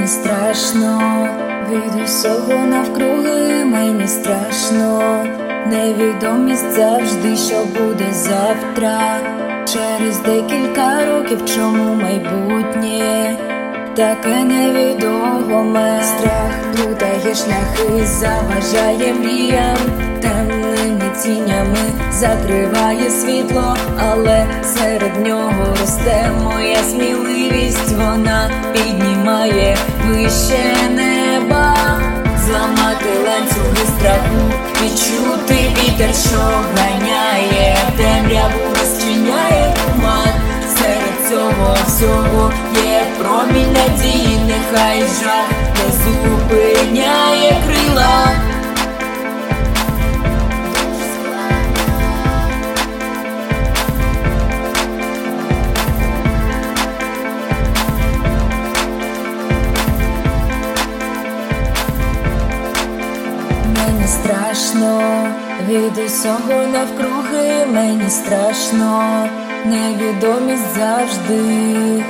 Мені страшно від усього навкруги, мені страшно. Невідомість завжди, що буде завтра. Через декілька років, чому майбутнє таке невідоме. Страх плутає шляхи, заважає мріям, темними тінями закриває світло, але серед нього росте моя сміливість. Вона піднімає вище неба. Зламати ланцюги страху, відчути вітер, що ганяє темряву, розчиняє туман. Серед цього всього є промінь надії, нехай жах не зупиняє крила. Мені страшно від усього навкруги, мені страшно, невідомість завжди.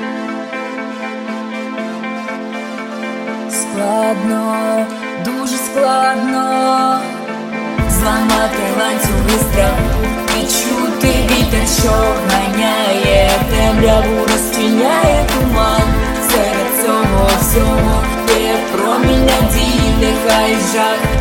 Складно, дуже складно зламати ланцюги страху, відчути вітер, що ганяє темряву, розчиняє туман. Серед цього всього є промінь надії, нехай жах